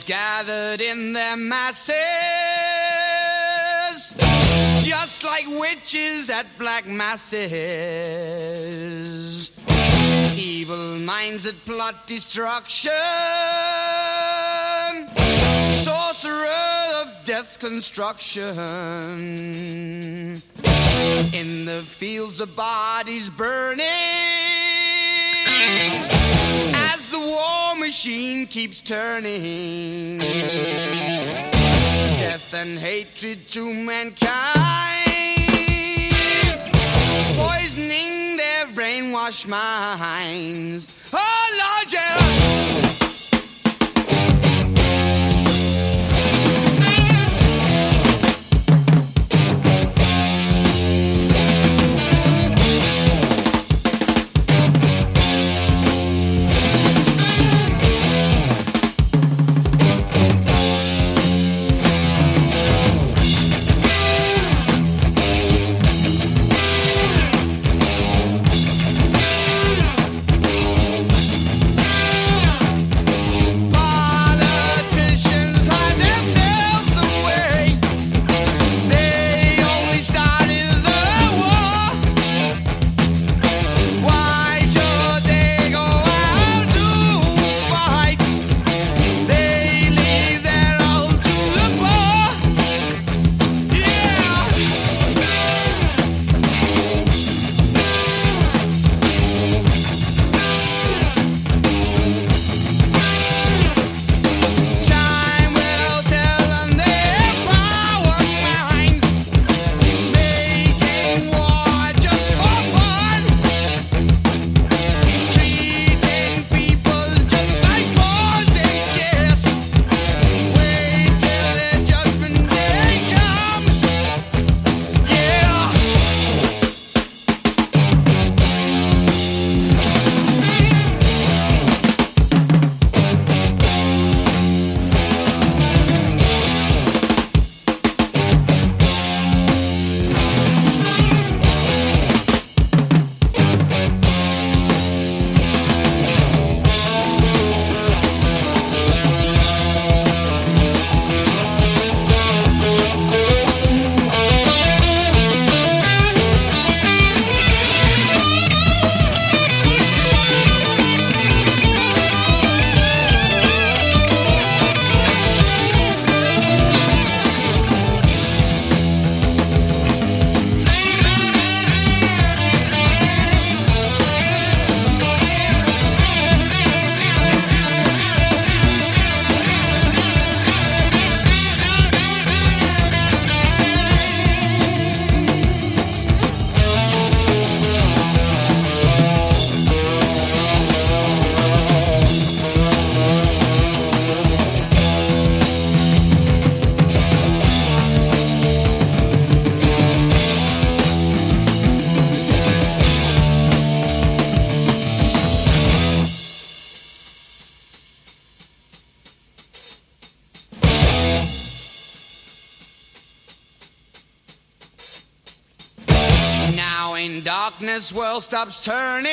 gathered in their masses, just like witches at black masses. Evil minds that plot destruction, sorcerer of death's construction. In the fields of bodies burning, as the war machine keeps turning. Death and hatred to mankind, poisoning their brainwashed minds. Oh Lord, yeah. Darkness world stops turning,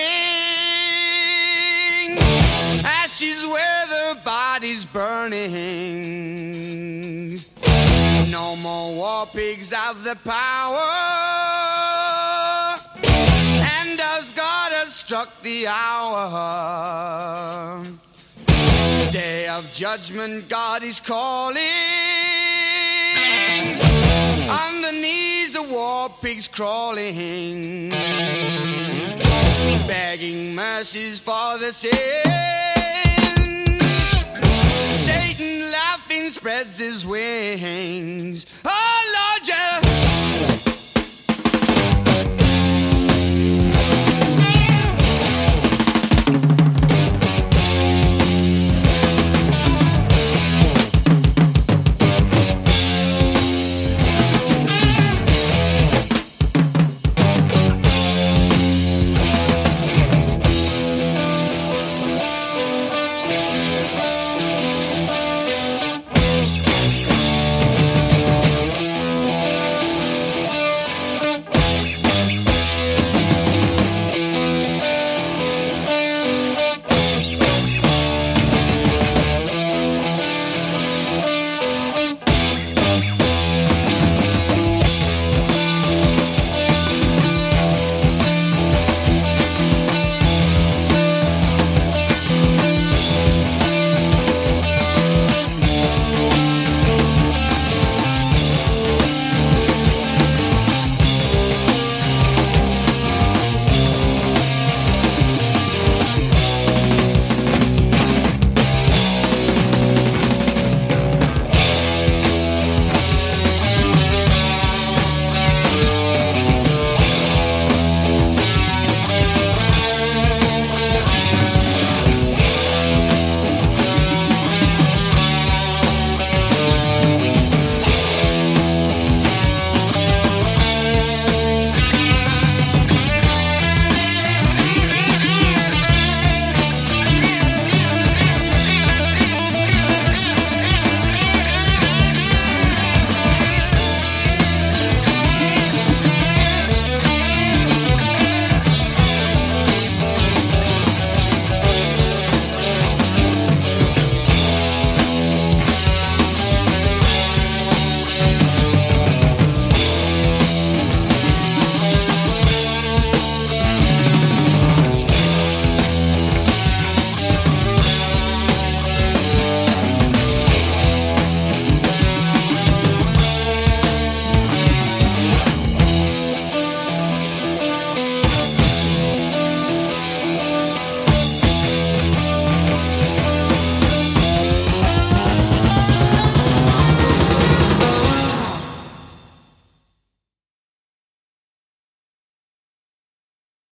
ashes where the body's burning. No more war pigs have the power, and as God has struck the hour, day of judgment God is calling. Underneath the war pigs crawling, begging mercies for the sins. Satan laughing spreads his wings. Oh Lord, yeah.